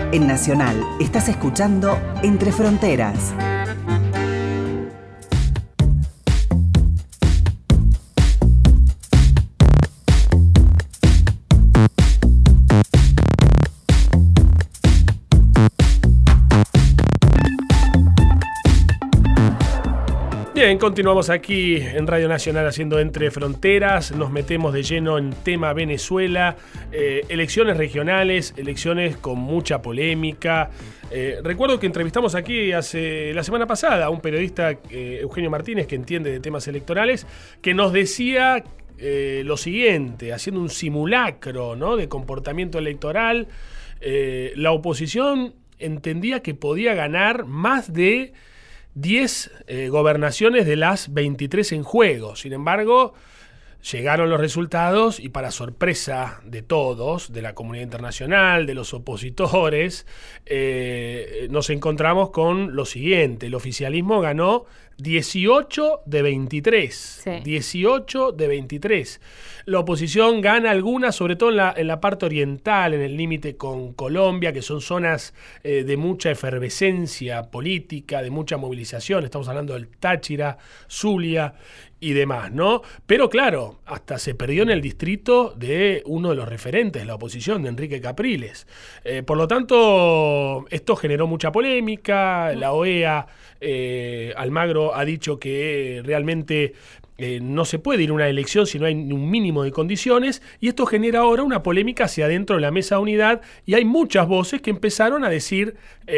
En Nacional, estás escuchando Entre Fronteras. Bien, continuamos aquí en Radio Nacional haciendo Entre Fronteras, nos metemos de lleno en tema Venezuela, elecciones regionales, elecciones con mucha polémica. Recuerdo que entrevistamos aquí la semana pasada a un periodista, Eugenio Martínez, que entiende de temas electorales, que nos decía lo siguiente, haciendo un simulacro, ¿no?, de comportamiento electoral. La oposición entendía que podía ganar más de 10 gobernaciones de las 23 en juego. Sin embargo, llegaron los resultados y, para sorpresa de todos, de la comunidad internacional, de los opositores, nos encontramos con lo siguiente. El oficialismo ganó 18 de 23. Sí. 18 de 23. La oposición gana algunas, sobre todo en la parte oriental, en el límite con Colombia, que son zonas de mucha efervescencia política, de mucha movilización. Estamos hablando del Táchira, Zulia y demás, ¿no? Pero claro, hasta se perdió en el distrito de uno de los referentes de la oposición, de Enrique Capriles. Por lo tanto, esto generó mucha polémica. La OEA, Almagro, ha dicho que realmente no se puede ir a una elección si no hay un mínimo de condiciones, y esto genera ahora una polémica hacia adentro de la mesa de unidad, y hay muchas voces que empezaron a decir,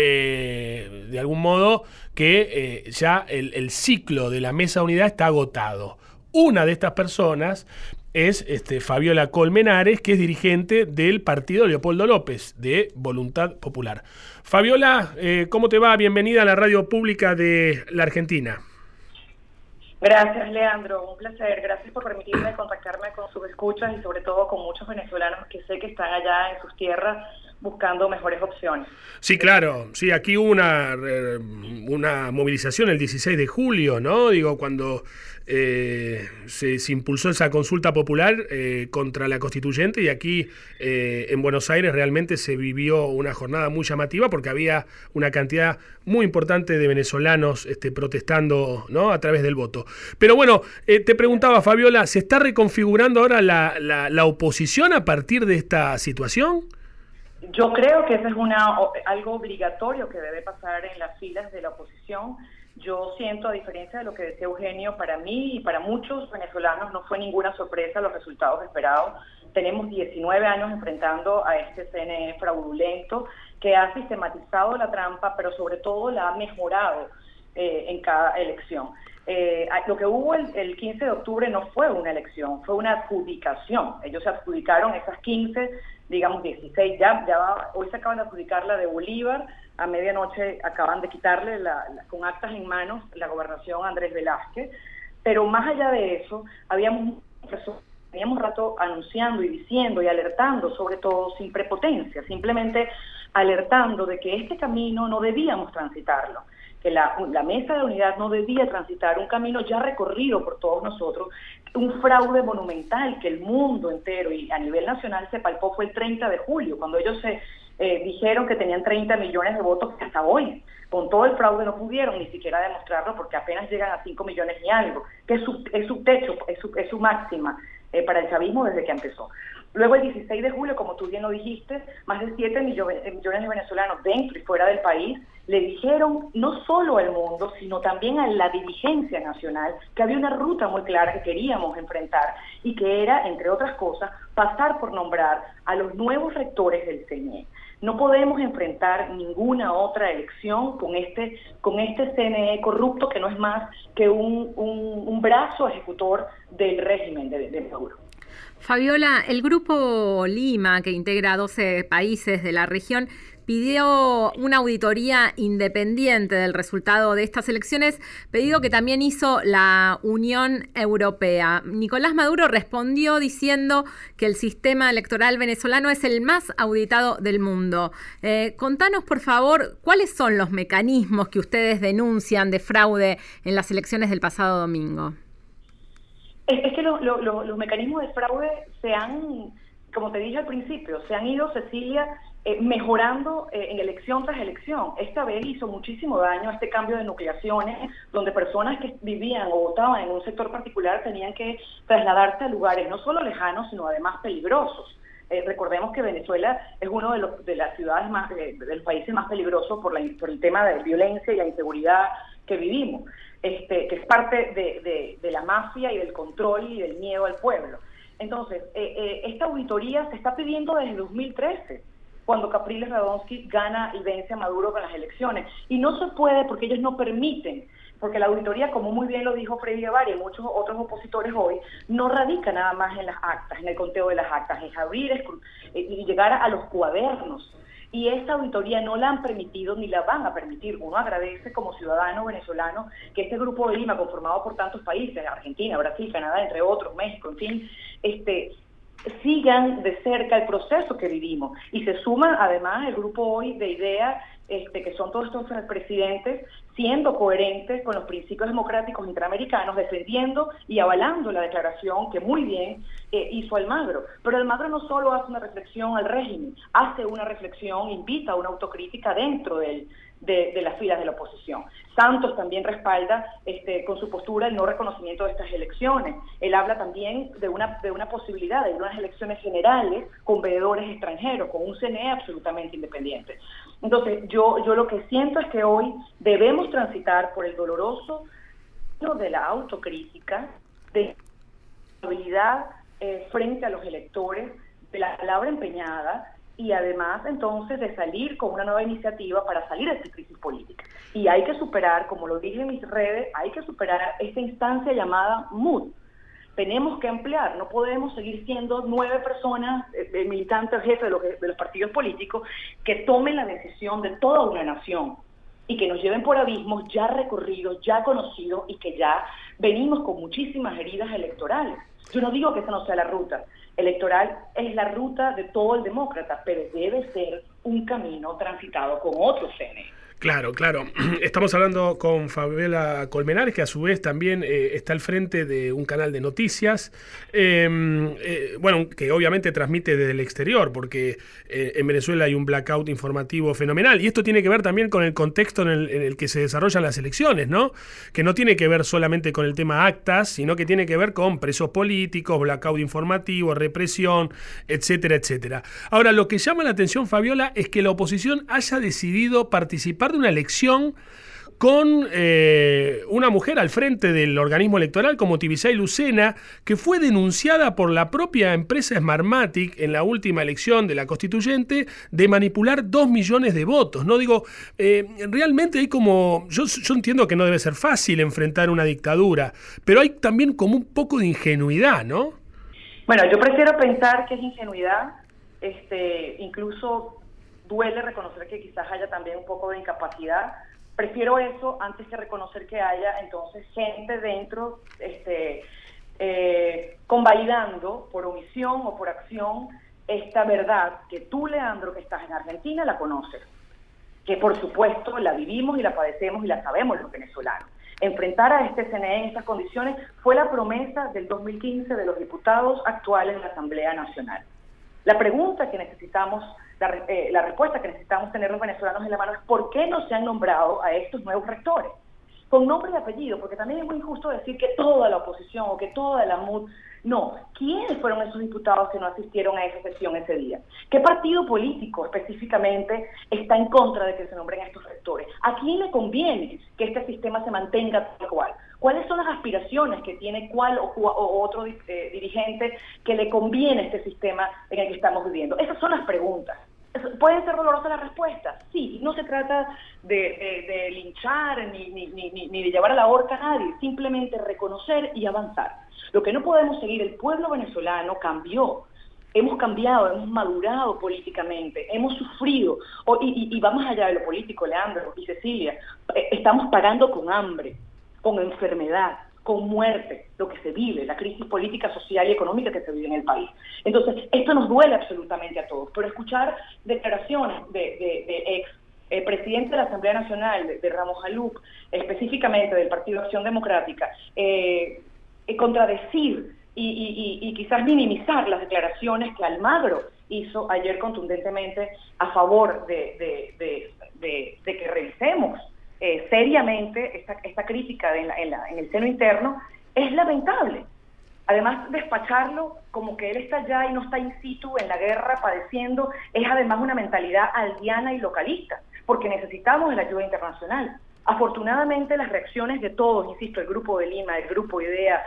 de algún modo, que ya el ciclo de la mesa de unidad está agotado. Una de estas personas es Fabiola Colmenares, que es dirigente del partido Leopoldo López, de Voluntad Popular. Fabiola, ¿cómo te va? Bienvenida a la radio pública de la Argentina. Gracias, Leandro, un placer. Gracias por permitirme contactarme con sus escuchas y sobre todo con muchos venezolanos que sé que están allá en sus tierras buscando mejores opciones. Sí, claro. Sí, aquí hubo una movilización el 16 de julio, ¿no? Digo, cuando se impulsó esa consulta popular contra la constituyente, y aquí en Buenos Aires realmente se vivió una jornada muy llamativa porque había una cantidad muy importante de venezolanos protestando, ¿no?, a través del voto. Pero bueno, te preguntaba, Fabiola, ¿se está reconfigurando ahora la oposición a partir de esta situación? Yo creo que eso es algo obligatorio que debe pasar en las filas de la oposición. Yo siento, a diferencia de lo que decía Eugenio, para mí y para muchos venezolanos no fue ninguna sorpresa los resultados esperados. Tenemos 19 años enfrentando a este CNE fraudulento que ha sistematizado la trampa, pero sobre todo la ha mejorado en cada elección. Lo que hubo el 15 de octubre no fue una elección, fue una adjudicación. Ellos se adjudicaron esas 15, digamos 16, hoy se acaban de adjudicar la de Bolívar, a medianoche acaban de quitarle con actas en manos la gobernación a Andrés Velázquez, pero más allá de eso, teníamos rato anunciando y diciendo y alertando, sobre todo sin prepotencia, simplemente alertando de que este camino no debíamos transitarlo, que la mesa de unidad no debía transitar un camino ya recorrido por todos nosotros, un fraude monumental que el mundo entero y a nivel nacional se palpó fue el 30 de julio, cuando ellos dijeron que tenían 30 millones de votos, que hasta hoy, con todo el fraude, no pudieron ni siquiera demostrarlo porque apenas llegan a 5 millones y algo, que es su techo, es su máxima para el chavismo desde que empezó. Luego el 16 de julio, como tú bien lo dijiste, más de 7 millones de venezolanos dentro y fuera del país le dijeron no solo al mundo, sino también a la dirigencia nacional que había una ruta muy clara que queríamos enfrentar y que era, entre otras cosas, pasar por nombrar a los nuevos rectores del CNE. No podemos enfrentar ninguna otra elección con este CNE corrupto que no es más que un brazo ejecutor del régimen de Maduro. Fabiola, el Grupo Lima, que integra 12 países de la región, pidió una auditoría independiente del resultado de estas elecciones, pedido que también hizo la Unión Europea. Nicolás Maduro respondió diciendo que el sistema electoral venezolano es el más auditado del mundo. Contanos, por favor, ¿cuáles son los mecanismos que ustedes denuncian de fraude en las elecciones del pasado domingo? Es que los mecanismos de fraude se han, como te dije al principio, se han ido, Cecilia, mejorando en elección tras elección. Esta vez hizo muchísimo daño este cambio de nucleaciones, donde personas que vivían o votaban en un sector particular tenían que trasladarse a lugares no solo lejanos, sino además peligrosos. Recordemos que Venezuela es uno de las ciudades más, de los países más peligrosos por el tema de violencia y la inseguridad que vivimos, que es parte de la mafia y del control y del miedo al pueblo. Entonces, esta auditoría se está pidiendo desde 2013, cuando Capriles Radonsky gana y vence a Maduro con las elecciones. Y no se puede porque ellos no permiten, porque la auditoría, como muy bien lo dijo Freddy Guevara y muchos otros opositores hoy, no radica nada más en las actas, en el conteo de las actas, es abrir y llegar a los cuadernos. Y esta auditoría no la han permitido ni la van a permitir. Uno agradece como ciudadano venezolano que este grupo de Lima, conformado por tantos países, Argentina, Brasil, Canadá, entre otros, México, en fin, sigan de cerca el proceso que vivimos. Y se suma además el grupo hoy de IDEA, que son todos estos presidentes, siendo coherentes con los principios democráticos interamericanos, defendiendo y avalando la declaración que muy bien hizo Almagro. Pero Almagro no solo hace una reflexión al régimen, hace una reflexión, invita a una autocrítica dentro de las filas de la oposición. Santos también respalda con su postura el no reconocimiento de estas elecciones. Él habla también de una posibilidad de unas elecciones generales con veedores extranjeros, con un CNE absolutamente independiente. Entonces, yo lo que siento es que hoy debemos transitar por el doloroso de la autocrítica, de la habilidad frente a los electores, de la palabra empeñada, y además entonces de salir con una nueva iniciativa para salir de esta crisis política. Y hay que superar, como lo dije en mis redes, hay que superar esta instancia llamada MUD. Tenemos que ampliar, no podemos seguir siendo 9 personas, militantes, jefes de los partidos políticos, que tomen la decisión de toda una nación y que nos lleven por abismos ya recorridos, ya conocidos y que ya venimos con muchísimas heridas electorales. Yo no digo que esa no sea la ruta electoral, es la ruta de todo el demócrata, pero debe ser un camino transitado con otros CNE. Claro, claro. Estamos hablando con Fabiola Colmenares, que a su vez también está al frente de un canal de noticias, bueno, que obviamente transmite desde el exterior, porque en Venezuela hay un blackout informativo fenomenal. Y esto tiene que ver también con el contexto en el que se desarrollan las elecciones, ¿no? Que no tiene que ver solamente con el tema actas, sino que tiene que ver con presos políticos, blackout informativo, represión, etcétera, etcétera. Ahora, lo que llama la atención, Fabiola, es que la oposición haya decidido participar de una elección con una mujer al frente del organismo electoral como Tibisay Lucena, que fue denunciada por la propia empresa Smartmatic en la última elección de la constituyente de manipular 2 millones de votos. No digo, realmente hay como, yo entiendo que no debe ser fácil enfrentar una dictadura, pero hay también como un poco de ingenuidad, ¿no? Bueno, yo prefiero pensar que es ingenuidad, incluso duele reconocer que quizás haya también un poco de incapacidad. Prefiero eso antes que reconocer que haya entonces gente dentro convalidando por omisión o por acción esta verdad que tú, Leandro, que estás en Argentina, la conoces, que por supuesto la vivimos y la padecemos y la sabemos los venezolanos. Enfrentar a este CNE en estas condiciones fue la promesa del 2015 de los diputados actuales de la Asamblea Nacional. La pregunta que necesitamos, la respuesta que necesitamos tener los venezolanos en la mano es ¿por qué no se han nombrado a estos nuevos rectores? Con nombre y apellido, porque también es muy injusto decir que toda la oposición o que toda la MUD. No, ¿quiénes fueron esos diputados que no asistieron a esa sesión ese día? ¿Qué partido político específicamente está en contra de que se nombren a estos rectores? ¿A quién le conviene que este sistema se mantenga tal cual? ¿Cuáles son las aspiraciones que tiene cuál o otro dirigente que le conviene este sistema en el que estamos viviendo? Esas son las preguntas. ¿Puede ser dolorosa la respuesta? Sí, no se trata de linchar ni de llevar a la horca a nadie, simplemente reconocer y avanzar. Lo que no podemos seguir, el pueblo venezolano cambió, hemos cambiado, hemos madurado políticamente, hemos sufrido, y va más allá de lo político, Leandro y Cecilia, estamos pagando con hambre, con enfermedad, con muerte, lo que se vive, la crisis política, social y económica que se vive en el país. Entonces, esto nos duele absolutamente a todos, pero escuchar declaraciones de ex presidente de la Asamblea Nacional, de Ramos Jaluk, específicamente del Partido Acción Democrática, contradecir y quizás minimizar las declaraciones que Almagro hizo ayer contundentemente a favor de que revisemos seriamente esta crítica en el seno interno, es lamentable. Además, despacharlo como que él está allá y no está in situ en la guerra padeciendo, es además una mentalidad aldeana y localista, porque necesitamos de la ayuda internacional. Afortunadamente, las reacciones de todos, insisto, el Grupo de Lima, el Grupo IDEA,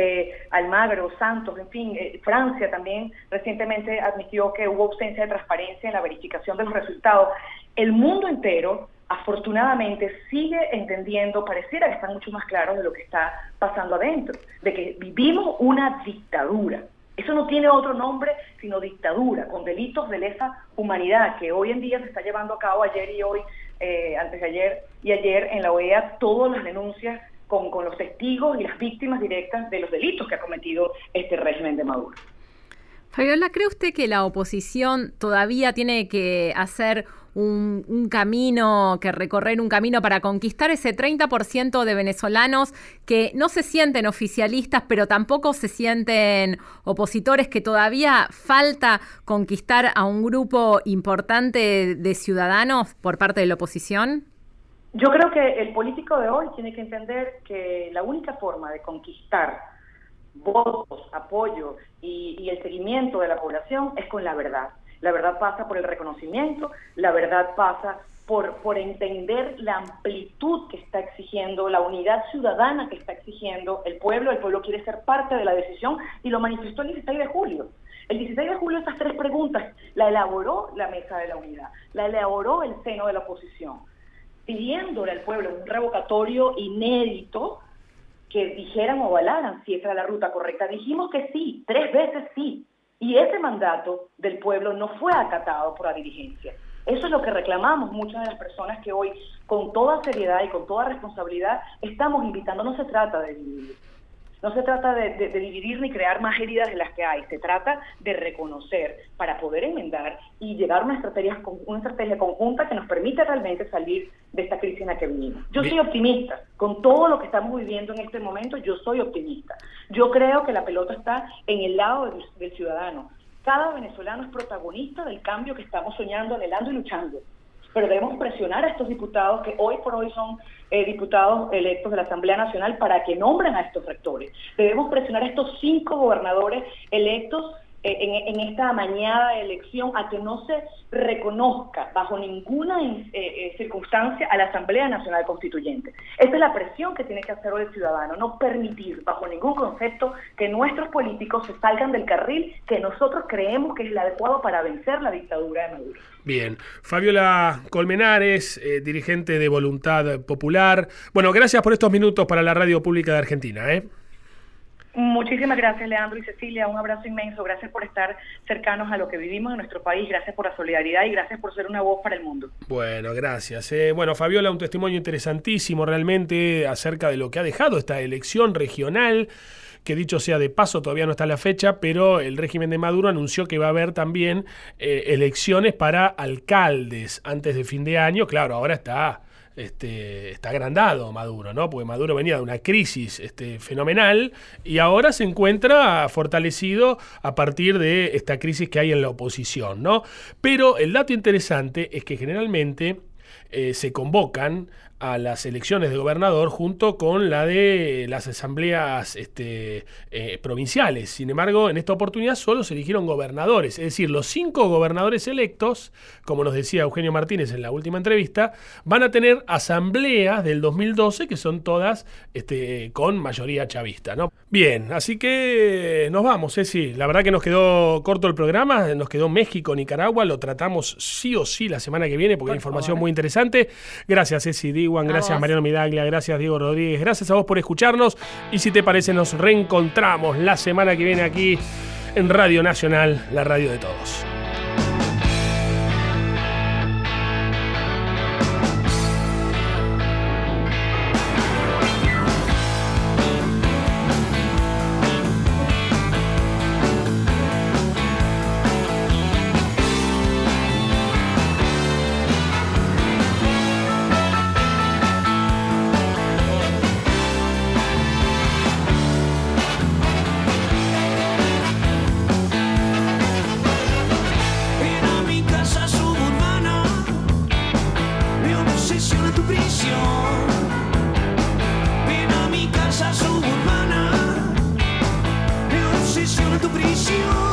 Almagro, Santos, en fin, Francia también recientemente admitió que hubo ausencia de transparencia en la verificación de los resultados. El mundo entero, afortunadamente, sigue entendiendo, pareciera que están mucho más claros de lo que está pasando adentro, de que vivimos una dictadura. Eso no tiene otro nombre sino dictadura, con delitos de lesa humanidad, que hoy en día se está llevando a cabo ayer y hoy, antes de ayer y ayer en la OEA, todas las denuncias con los testigos y las víctimas directas de los delitos que ha cometido este régimen de Maduro. Fabiola, ¿cree usted que la oposición todavía tiene que hacer un camino, que recorrer un camino para conquistar ese 30% de venezolanos que no se sienten oficialistas, pero tampoco se sienten opositores, que todavía falta conquistar a un grupo importante de ciudadanos por parte de la oposición? Yo creo que el político de hoy tiene que entender que la única forma de conquistar votos, apoyo y el seguimiento de la población es con la verdad. La verdad pasa por el reconocimiento, la verdad pasa por entender la amplitud que está exigiendo, la unidad ciudadana que está exigiendo el pueblo quiere ser parte de la decisión y lo manifestó el 16 de julio. El 16 de julio estas tres preguntas la elaboró la Mesa de la Unidad, la elaboró el seno de la oposición, pidiéndole al pueblo un revocatorio inédito que dijeran o avalaran si esa era la ruta correcta. Dijimos que sí, 3 veces sí. Y ese mandato del pueblo no fue acatado por la dirigencia. Eso es lo que reclamamos muchas de las personas que hoy, con toda seriedad y con toda responsabilidad, estamos invitando. No se trata de dividir. No se trata de dividir ni crear más heridas de las que hay. Se trata de reconocer para poder enmendar y llegar a una estrategia conjunta que nos permita realmente salir de esta crisis en la que vivimos. Yo soy optimista. Con todo lo que estamos viviendo en este momento, yo soy optimista. Yo creo que la pelota está en el lado del ciudadano. Cada venezolano es protagonista del cambio que estamos soñando, anhelando y luchando. Pero debemos presionar a estos diputados que hoy por hoy son diputados electos de la Asamblea Nacional para que nombren a estos rectores. Debemos presionar a estos 5 gobernadores electos en esta amañada elección a que no se reconozca bajo ninguna circunstancia a la Asamblea Nacional Constituyente. Esta es la presión que tiene que hacer hoy el ciudadano, no permitir bajo ningún concepto que nuestros políticos se salgan del carril que nosotros creemos que es el adecuado para vencer la dictadura de Maduro. Bien, Fabiola Colmenares, dirigente de Voluntad Popular. Bueno, gracias por estos minutos para la Radio Pública de Argentina. Muchísimas gracias, Leandro y Cecilia, un abrazo inmenso, gracias por estar cercanos a lo que vivimos en nuestro país, gracias por la solidaridad y gracias por ser una voz para el mundo. Bueno, gracias. Bueno, Fabiola, un testimonio interesantísimo realmente acerca de lo que ha dejado esta elección regional, que dicho sea de paso todavía no está la fecha, pero el régimen de Maduro anunció que va a haber también elecciones para alcaldes antes de fin de año. Claro, ahora está agrandado Maduro, ¿no? Porque Maduro venía de una crisis fenomenal y ahora se encuentra fortalecido a partir de esta crisis que hay en la oposición, ¿no? Pero el dato interesante es que generalmente se convocan a las elecciones de gobernador junto con la de las asambleas provinciales. Sin embargo, en esta oportunidad solo se eligieron gobernadores, es decir, los 5 gobernadores electos, como nos decía Eugenio Martínez en la última entrevista, van a tener asambleas del 2012 que son todas con mayoría chavista, ¿no? Bien, así que nos vamos, sí. La verdad que nos quedó corto el programa, nos quedó México, Nicaragua, lo tratamos sí o sí la semana que viene porque hay información muy interesante. Gracias, Ceci Diwan, gracias Mariano Midaglia, gracias Diego Rodríguez, gracias a vos por escucharnos y si te parece nos reencontramos la semana que viene aquí en Radio Nacional, la radio de todos. obsesiona tu prisión. Ven a mi casa suburbana, me obsesiona tu prisión.